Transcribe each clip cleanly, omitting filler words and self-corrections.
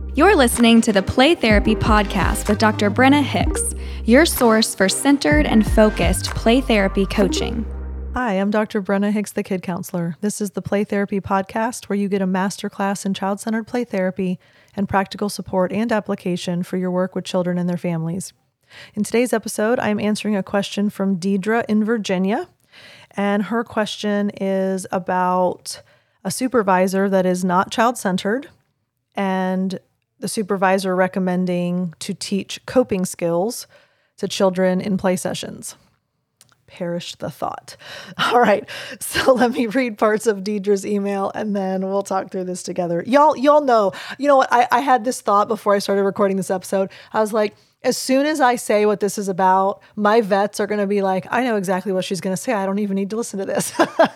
You're listening to the Play Therapy Podcast with Dr. Brenna Hicks, your source for centered and focused play therapy coaching. Hi, I'm Dr. Brenna Hicks, the Kid Counselor. This is the Play Therapy Podcast, where you get a masterclass in child-centered play therapy and practical support and application for your work with children and their families. In today's episode, I'm answering a question from Deidre in Virginia, and her question is about a supervisor that is not child-centered and the supervisor recommending to teach coping skills to children in play sessions. Perish the thought. All right, so let me read parts of Deidre's email and then we'll talk through this together. Y'all know, you know what? I had this thought before I started recording this episode. I was like, as soon as I say what this is about, my vets are going to be like, I know exactly what she's going to say. I don't even need to listen to this.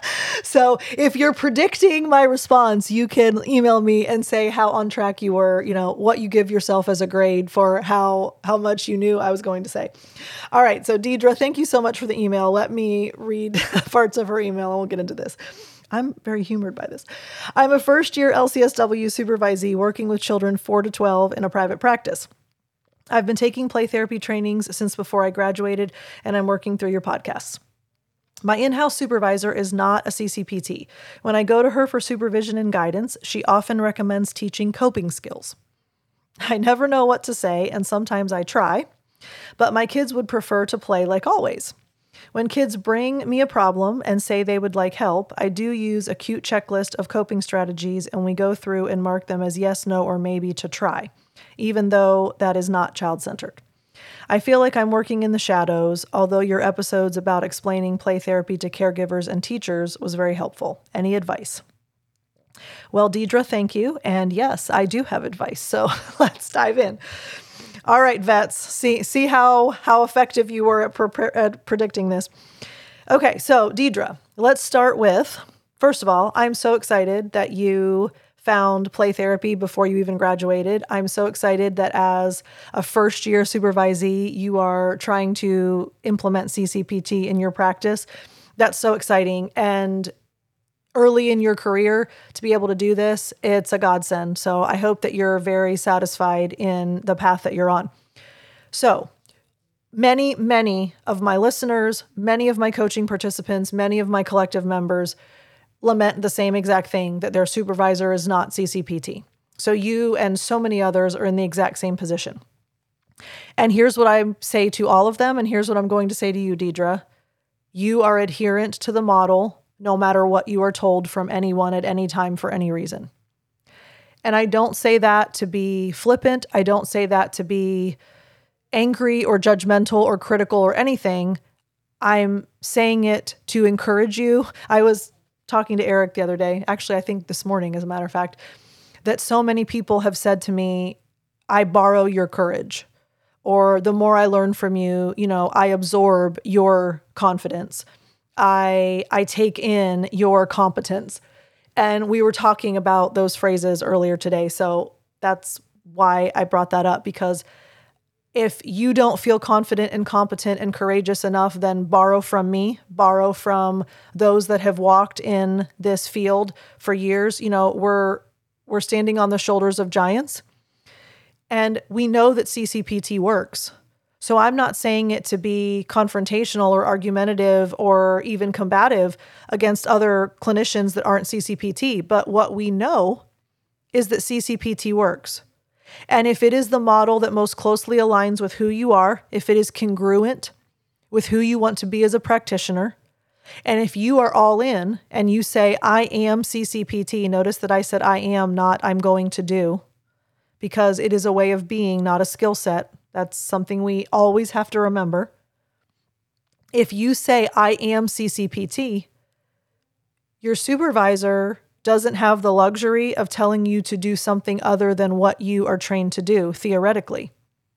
So if you're predicting my response, you can email me and say how on track you were, you know, what you give yourself as a grade for how much you knew I was going to say. All right. So Deidre, thank you so much for the email. Let me read parts of her email and we'll get into this. I'm very humored by this. I'm a first-year LCSW supervisee working with children 4 to 12 in a private practice. I've been taking play therapy trainings since before I graduated, and I'm working through your podcasts. My in-house supervisor is not a CCPT. When I go to her for supervision and guidance, she often recommends teaching coping skills. I never know what to say, and sometimes I try, but my kids would prefer to play like always. When kids bring me a problem and say they would like help, I do use a cute checklist of coping strategies, and we go through and mark them as yes, no, or maybe to try, even though that is not child-centered. I feel like I'm working in the shadows, although your episodes about explaining play therapy to caregivers and teachers was very helpful. Any advice? Well, Deidre, thank you. And yes, I do have advice. So let's dive in. All right, vets, see how effective you were at predicting this. Okay, so Deidre, let's start with, first of all, I'm so excited that you found play therapy before you even graduated. I'm so excited that as a first-year supervisee, you are trying to implement CCPT in your practice. That's so exciting. And early in your career to be able to do this, it's a godsend. So I hope that you're very satisfied in the path that you're on. So many of my listeners, many of my coaching participants, many of my collective members lament the same exact thing, that their supervisor is not CCPT. So you and so many others are in the exact same position. And here's what I say to all of them, and here's what I'm going to say to you, Deidre. You are adherent to the model no matter what you are told from anyone at any time for any reason. And I don't say that to be flippant. I don't say that to be angry or judgmental or critical or anything. I'm saying it to encourage you. I was talking to Eric the other day, actually, I think this morning, as a matter of fact, that so many people have said to me, I borrow your courage, or the more I learn from you, I absorb your confidence. I take in your competence. And we were talking about those phrases earlier today. So that's why I brought that up, because if you don't feel confident and competent and courageous enough, then borrow from me, borrow from those that have walked in this field for years. We're standing on the shoulders of giants, and we know that CCPT works. So I'm not saying it to be confrontational or argumentative or even combative against other clinicians that aren't CCPT. But what we know is that CCPT works. And if it is the model that most closely aligns with who you are, if it is congruent with who you want to be as a practitioner, and if you are all in and you say, I am CCPT, notice that I said I am, not I'm going to do, because it is a way of being, not a skill set. That's something we always have to remember. If you say, I am CCPT, your supervisor doesn't have the luxury of telling you to do something other than what you are trained to do, theoretically.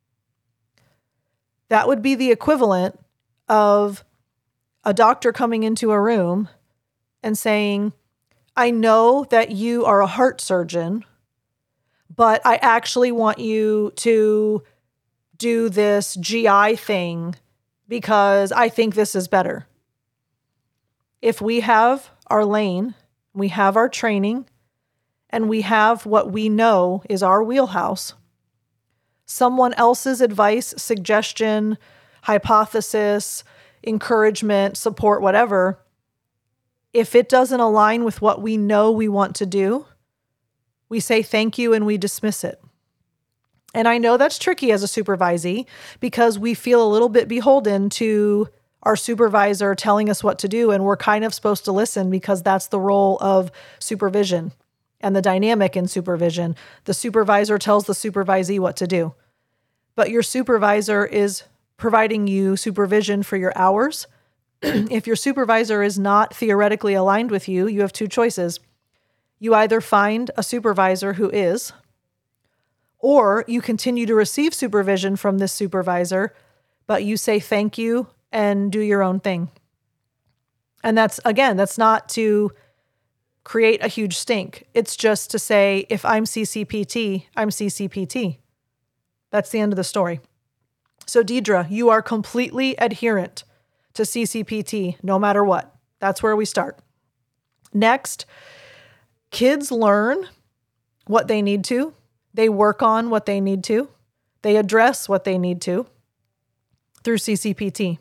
That would be the equivalent of a doctor coming into a room and saying, I know that you are a heart surgeon, but I actually want you to do this GI thing because I think this is better. If we have our lane, we have our training, and we have what we know is our wheelhouse, someone else's advice, suggestion, hypothesis, encouragement, support, whatever, if it doesn't align with what we know we want to do, we say thank you and we dismiss it. And I know that's tricky as a supervisee because we feel a little bit beholden to our supervisor telling us what to do, and we're kind of supposed to listen because that's the role of supervision and the dynamic in supervision. The supervisor tells the supervisee what to do. But your supervisor is providing you supervision for your hours. If your supervisor is not theoretically aligned with you, you have two choices. You either find a supervisor who is, or you continue to receive supervision from this supervisor, but you say thank you and do your own thing. And that's not to create a huge stink. It's just to say, if I'm CCPT, I'm CCPT. That's the end of the story. So Deidre, you are completely adherent to CCPT no matter what. That's where we start. Next, kids learn what they need to. They work on what they need to. They address what they need to through CCPT.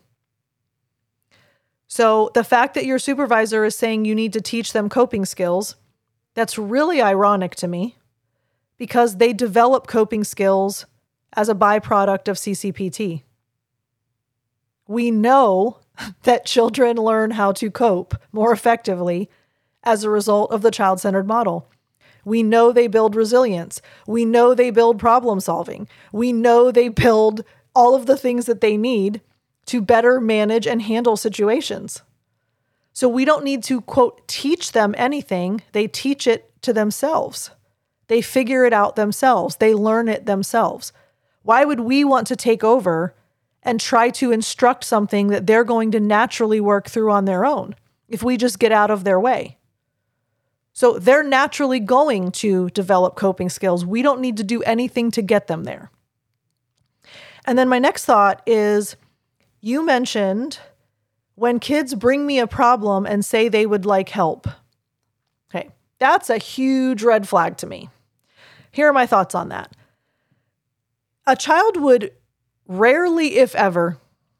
So the fact that your supervisor is saying you need to teach them coping skills, that's really ironic to me because they develop coping skills as a byproduct of CCPT. We know that children learn how to cope more effectively as a result of the child-centered model. We know they build resilience. We know they build problem solving. We know they build all of the things that they need to better manage and handle situations. So we don't need to, quote, teach them anything. They teach it to themselves. They figure it out themselves. They learn it themselves. Why would we want to take over and try to instruct something that they're going to naturally work through on their own if we just get out of their way? So they're naturally going to develop coping skills. We don't need to do anything to get them there. And then my next thought is, you mentioned when kids bring me a problem and say they would like help. Okay, that's a huge red flag to me. Here are my thoughts on that. A child would rarely, if ever,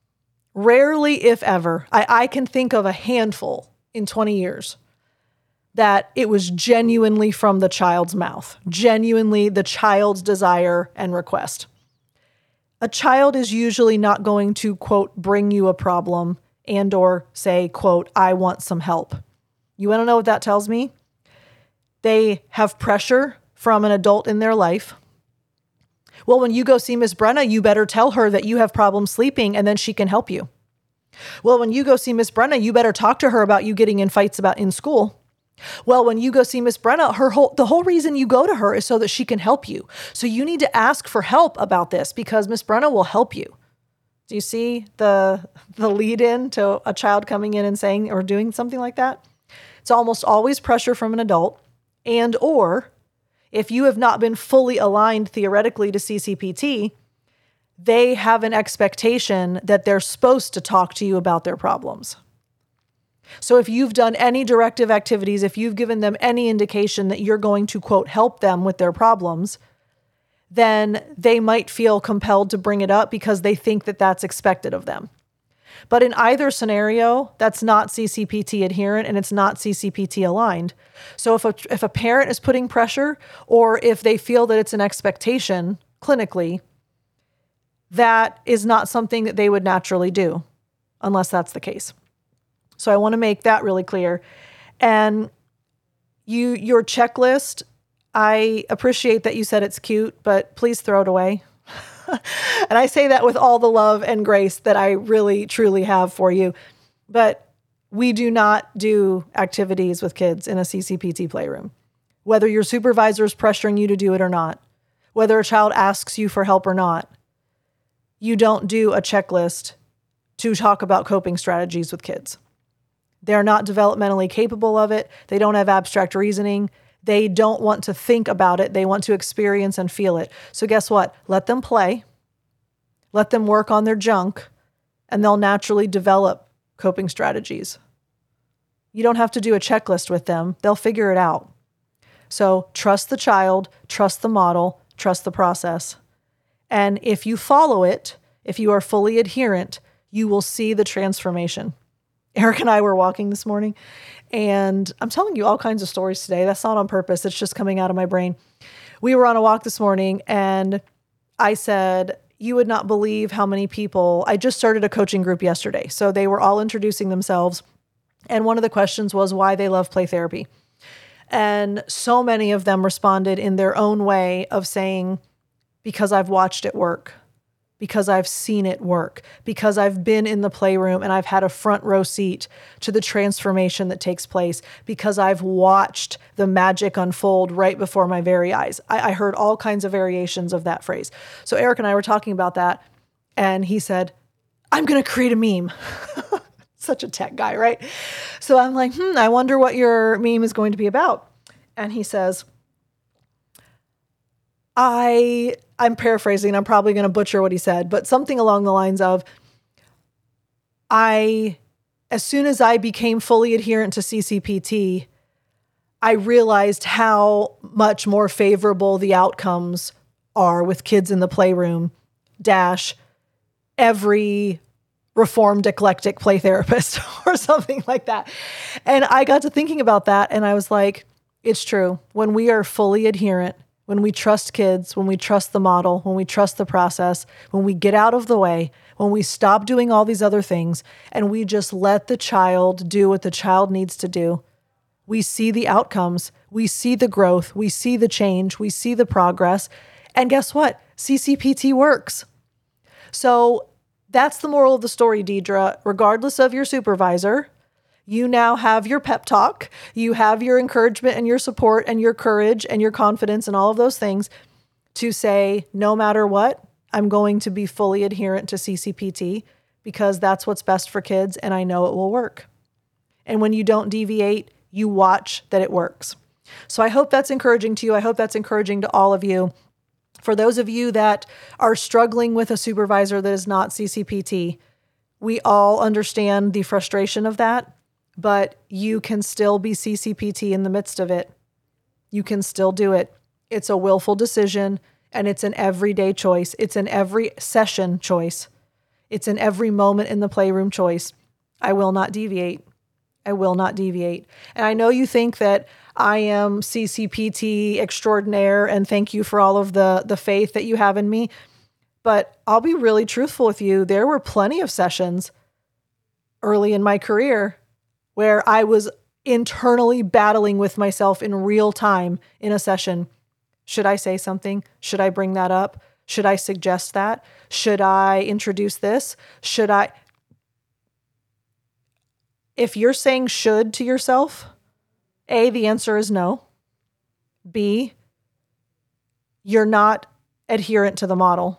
I can think of a handful in 20 years that it was genuinely from the child's mouth, genuinely the child's desire and request. A child is usually not going to, quote, bring you a problem and or say, quote, I want some help. You want to know what that tells me? They have pressure from an adult in their life. Well, when you go see Miss Brenna, you better tell her that you have problems sleeping and then she can help you. Well, when you go see Miss Brenna, you better talk to her about you getting in fights about in school. Well, when you go see Miss Brenna, the whole reason you go to her is so that she can help you. So you need to ask for help about this because Miss Brenna will help you. Do you see the lead in to a child coming in and saying or doing something like that? It's almost always pressure from an adult, and or if you have not been fully aligned theoretically to CCPT, they have an expectation that they're supposed to talk to you about their problems. So if you've done any directive activities, if you've given them any indication that you're going to, quote, help them with their problems, then they might feel compelled to bring it up because they think that that's expected of them. But in either scenario, that's not CCPT adherent and it's not CCPT aligned. So if a parent is putting pressure or if they feel that it's an expectation clinically, that is not something that they would naturally do unless that's the case. So I want to make that really clear. And your checklist, I appreciate that you said it's cute, but please throw it away. And I say that with all the love and grace that I really, truly have for you. But we do not do activities with kids in a CCPT playroom. Whether your supervisor is pressuring you to do it or not, whether a child asks you for help or not, you don't do a checklist to talk about coping strategies with kids. They're not developmentally capable of it. They don't have abstract reasoning. They don't want to think about it. They want to experience and feel it. So guess what? Let them play. Let them work on their junk, and they'll naturally develop coping strategies. You don't have to do a checklist with them. They'll figure it out. So trust the child, trust the model, trust the process. And if you follow it, if you are fully adherent, you will see the transformation. Eric and I were walking this morning, and I'm telling you all kinds of stories today. That's not on purpose. It's just coming out of my brain. We were on a walk this morning, and I said, you would not believe how many people, I just started a coaching group yesterday. So they were all introducing themselves. And one of the questions was why they love play therapy. And so many of them responded in their own way of saying, because I've watched it work, because I've seen it work, because I've been in the playroom and I've had a front row seat to the transformation that takes place, because I've watched the magic unfold right before my very eyes. I heard all kinds of variations of that phrase. So Eric and I were talking about that, and he said, I'm going to create a meme. Such a tech guy, right? So I'm like, I wonder what your meme is going to be about. And he says, I'm paraphrasing, I'm probably going to butcher what he said, but something along the lines of, as soon as I became fully adherent to CCPT, I realized how much more favorable the outcomes are with kids in the playroom - every reformed eclectic play therapist or something like that. And I got to thinking about that, and I was like, it's true. When we are fully adherent, when we trust kids, when we trust the model, when we trust the process, when we get out of the way, when we stop doing all these other things, and we just let the child do what the child needs to do, we see the outcomes, we see the growth, we see the change, we see the progress. And guess what? CCPT works. So that's the moral of the story, Deidre. Regardless of your supervisor, you now have your pep talk, you have your encouragement and your support and your courage and your confidence and all of those things to say, no matter what, I'm going to be fully adherent to CCPT because that's what's best for kids and I know it will work. And when you don't deviate, you watch that it works. So I hope that's encouraging to you. I hope that's encouraging to all of you. For those of you that are struggling with a supervisor that is not CCPT, we all understand the frustration of that. But you can still be CCPT in the midst of it. You can still do it. It's a willful decision, and it's an everyday choice. It's an every session choice. It's an every moment in the playroom choice. I will not deviate. I will not deviate. And I know you think that I am CCPT extraordinaire, and thank you for all of the faith that you have in me. But I'll be really truthful with you. There were plenty of sessions early in my career where I was internally battling with myself in real time in a session. Should I say something? Should I bring that up? Should I suggest that? Should I introduce this? Should I? If you're saying should to yourself, A, the answer is no. B, you're not adherent to the model.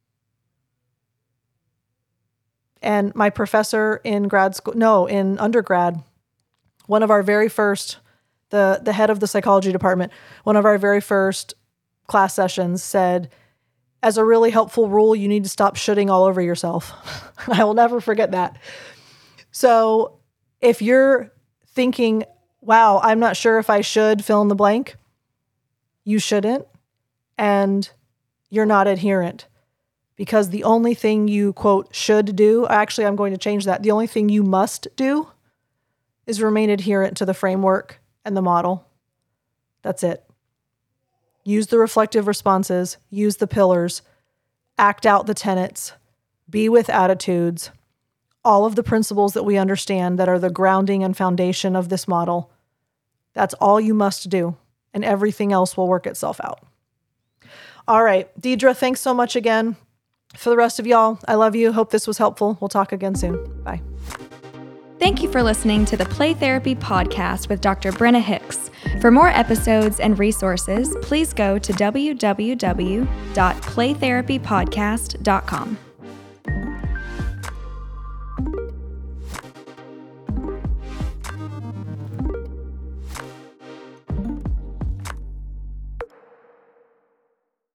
And my professor in in undergrad, one of our very first, the head of the psychology department, one of our very first class sessions said, as a really helpful rule, you need to stop shoulding all over yourself. I will never forget that. So if you're thinking, wow, I'm not sure if I should fill in the blank, you shouldn't, and you're not adherent. Because the only thing you, quote, should do, actually, I'm going to change that. The only thing you must do is remain adherent to the framework and the model. That's it. Use the reflective responses, use the pillars, act out the tenets, be with attitudes, all of the principles that we understand that are the grounding and foundation of this model. That's all you must do, and everything else will work itself out. All right, Deidre, thanks so much again. For the rest of y'all, I love you. Hope this was helpful. We'll talk again soon. Bye. Thank you for listening to the Play Therapy Podcast with Dr. Brenna Hicks. For more episodes and resources, please go to www.playtherapypodcast.com.